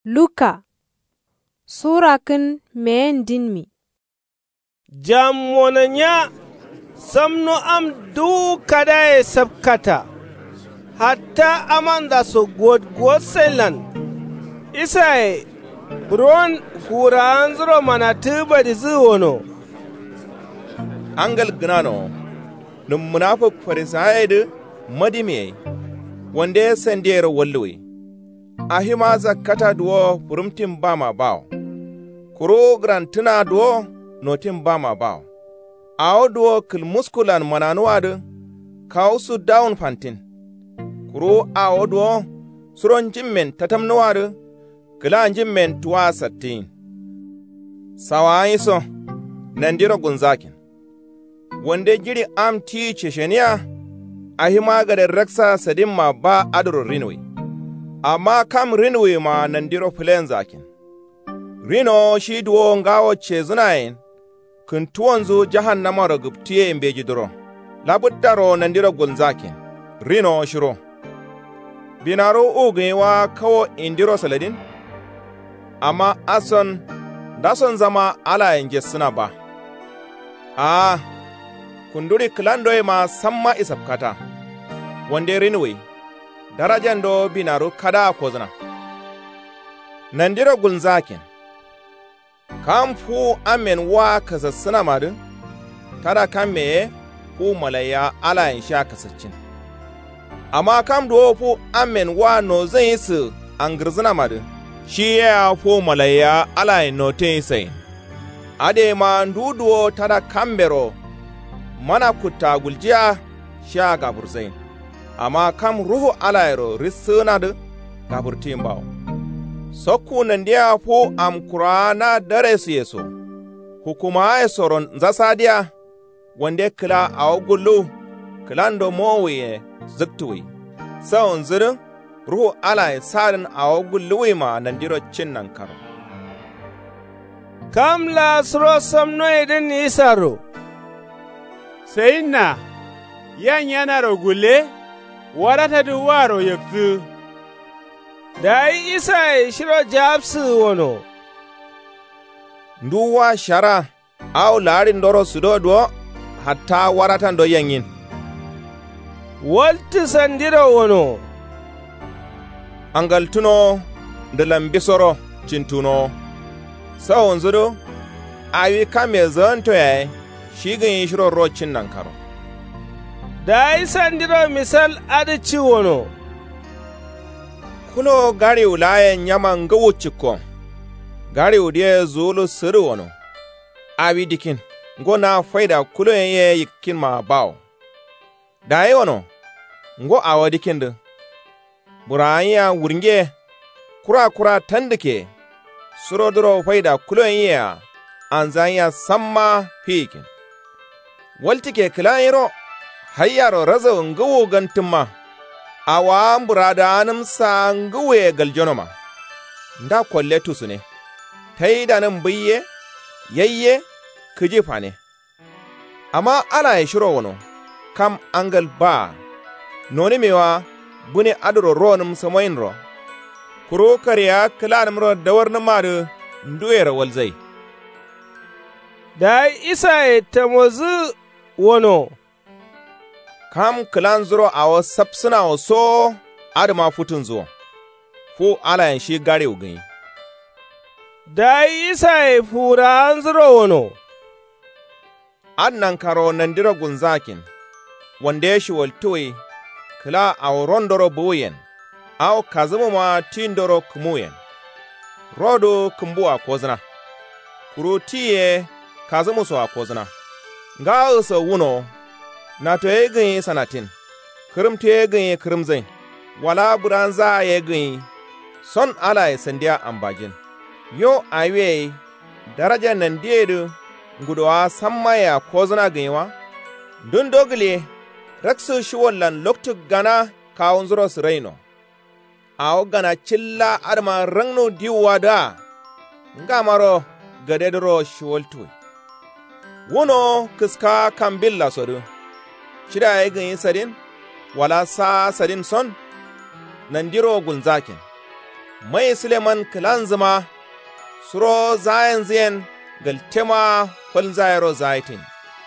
Luka Surakin meyen dinmi. Jam monanya samno am du kada e sabkata hatta amanda so god selan isai bron kura anzro mana tuba di zuwono angal gnano num munafik farisaidu madime wanda ya sandiyar wallowe ahima zakata duwo furumtin bama bawo kuro grantuna duwo notin bama bawo awo duwo kilmuskulan mananuwadu kawusu down fantin kuro awo duwo suron jimmen tatamnuwadu kilan jimmen tuwa sattin sawayi so nandiro gunzakin wanda jiri am ti chesheniya ahima gade raksa sadin ma ba adro rinwe amma kam rinwe ma nandiro filen zakin rino shi duwo ngawo chezunayin kuntuwanzu jahannama ragubtiye imbeji duro labuddaro nandiro gunzakin rino shiro binaro ugewa kawo indiro saladin amma ason dason zama ala yange suna ba kunduri kilandoye ma samma isabkata wande rinwe darajan do binaru kada kozna nandiro gunzakin kam fu amen wa kasassuna madu tada kam meye fu malaya ala in sha kasaccin amma kam do fu amen wa no zai su an girzuna madu shi ya fu malaya ala in note sai ade ma nduduwo tada kambero mana kutta guljiya sha gaburzain amma kam ruhu alayro risuna da gaburtin bawo sokku nan dia fu am qur'ana dare su yeso hukuma ya soron zasadiya wande kila awgullu kilando mowe zaktuwi sawon zirin ruhu alay sarin awgullu ma nan diro cinnan karo kam la sro samno eden isaro sayinna yana rogule warata du waro yaktu dai isa shiro japsu wono nduwa shara aw larin doro sudodo hatta warata ndo yangin walti sandiro wono angal tuno ndalambisoro cintuno sawon zudo awi kame zanto yayi shigin shiro rocin nan karo dai sandiro misal adici wono kulo gari ulayen yaman gawo cikko gari udiye zulu siri wono abi dikin ngona faida kulo ye yikin ma bawo dai wono ngo awa dikin de buranya wurnge kura tandike surodoro faida kulo ye anzanya samma hikin waltike kilayiro hayyaro razo ngawo gantumma awa burada anamsa ngawe galjonoma nda kolle tusune taida nan biye yayye kijifa ne amma ala ya shiro wono kam angal ba noni mewa bune adoro ronum samoyinro kuro kariya kilanumro dawarna madu nduwera walzai dai isa tamozu wono kam kilan zuro awo sapsuna o so adama futun zo fu alayan shi gare ugai dai isa fura an zuro wono adnan karo nandira gunzakin wanda ya shi waltoyi kila awo rondoro buyen awo kazumu ma tindoro kumuyen rodo kumbu a kozna kuro tiye kazumu so a kozna nga uso wuno na to ye gani sanatin kirim to ye gani kirim zain wala buran za ye gani son ala ya sandiya ambajin yo awe daraja nan diedu ngudowa sammaya kozna ganiwa dun dogle raksu shiwallan loktu gana kawun zuro siraino awo gana chilla arma rangno diwa da ngamaro gadedro shiwaltu wuno kiska kambilla sodu shida ya gani sadin wala sa sadin son nandiro gunzakin mai Suleiman kilan zuma, suro zayen ziyen galtema fal zayaro zaitin.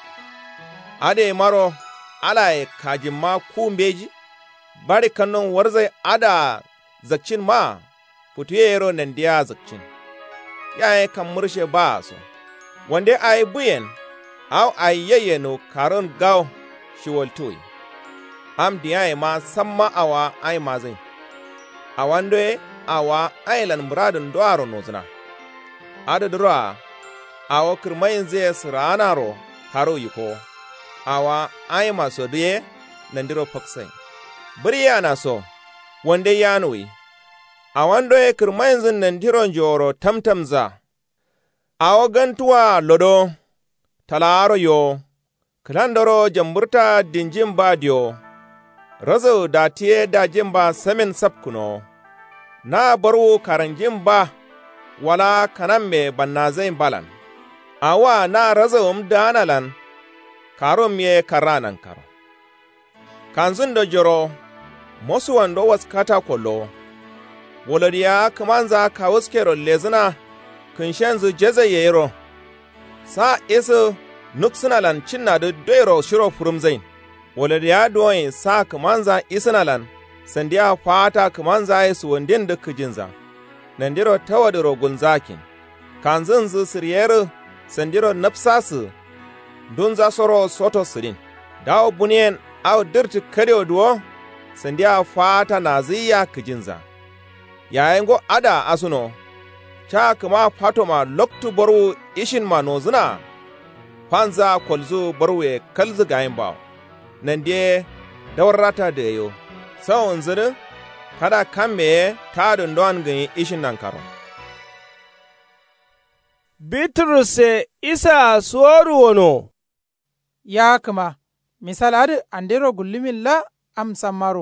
Ade maro ala kajin ma kumbeji, bari kannon warzai ada zakcin ma futuyero nan diya zakcin. Yaye kan murshe ba so, wande ai buyen, au ai yayyano karon gaw shiwaltoyi. Am diyaye ma samma awa ai mazai. Awandoye awa ailan muradin doaro nozuna. Adadura awa kirmayin zai siranaro haro yiko. Awa ai maso duye nandiro paksai. Biriya na so, wande yanui. Awandoye kirmayin zin nandiro joro tamtamza. Awa gantuwa lodo, talaro yo, kilandoro jamburta dinjin badiyo. Razo datiye dajin ba samin sapkuno. Na baro karanjin ba wala kanambe bannazain balan. Awa na razo danalan karom ye karanan karo. Kanzun da joro, mosu wando waskata kolo. Wolodiya kamanza kawuskero lezina kunshenzu jeze yero. Sa isu nuksinalan cinna da doiro shiro furumzain. Wolodiya doyin sa kamanza isinalan sandiya fata kamanza yesu wandin da kijinza. Nandiro tawadiro gunzakin. Kanzun zu siryeru sandiro napsasu. Dunza soro soto sirin. Dawo bunien au dirti kariyo duwo sandiya fata naziya kijinza. Yayengo ada asuno. Cha kuma fatoma loktu baru ishin manozuna. Panza kolzu barwe kalzu gayin bawo. Nandiye dawarrata da yo. Sawon zirin kada kamme ta don gani ishin nan karo. Bitrus isa suwaru wono. Ya kuma, misal adi andero gullumin la amsan maro.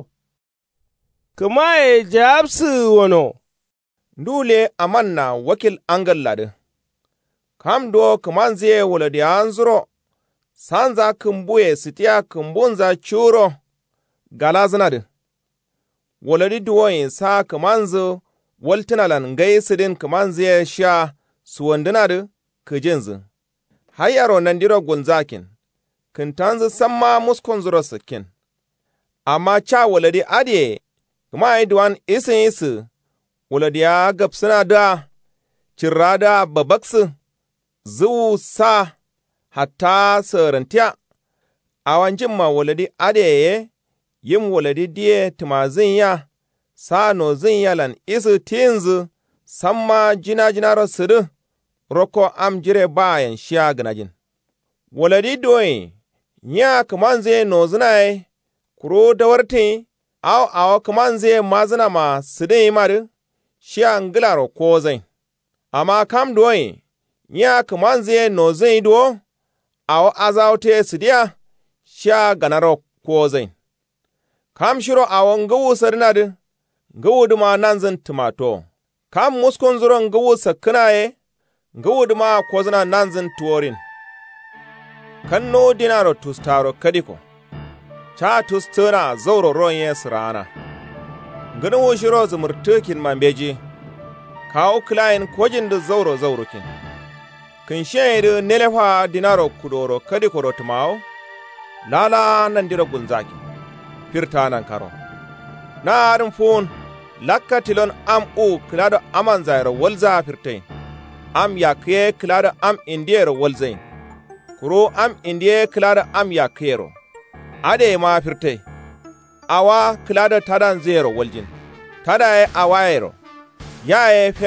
Kuma jabsu wono. Ndule amanna wakil angal lade. Kam do kamanze wolodi anzuro. Sanza kumbuye sitiya kumbunza churo. Galazanade. Wolodi duwoyin sa kamanzo waltinalan gaisidin kamanze sha suwandinade kijinzu. Hayaro nandiro gunzakin. Kintanzu samma muskon zuro sikin. Amma cha wolodi adiye. Kuma idwan isi. Wolodi ya gapsina da. Cirrada babaksu. Zuwu sa. Hatta sarantiya. Awanjin ma wolodi adiye. Yin wolodi diye tumazin ya. Sa no zin yalan isi tinzu. Samma jina siru. Roko am jire bayan shiya ganajin. Wolodi doyi. Nya kamanze no zinaye. Kuro dawartin. Awa kamanze mazina ma sidin imari. Shiya ngilaro ko zain. Amma kam doyi. Nya kamanze no zin do. Awa azaute sidiya. Shiya ganaro ko zain. Kam shiro awon ngawu sarinadi. Ngawu duma nanzin tumato. Kam muskon zuron ngawu sakinaye. Ngawu duma kozina nanzin tuworin. Kanno dinaro tustaro kadiko. Cha tustuna zauro ronye sirana. Ganu shiro zumurtukin mambeji. Kawo kilayin kojin da zaurukin. Kin shaidu nelefa dinaro kudoro kadiko rotumao. Lala nandiro gunzaki. Firta nan karo. Na harin fun lakka tilon am u kilado aman zairo walza firtain. Am yakiye kilado am indiyero walzain. Kuro am indiye kilado am yakiyero. Ade ma firtai. Awa kilado tadan zero waljin. Tada awa yero. Ya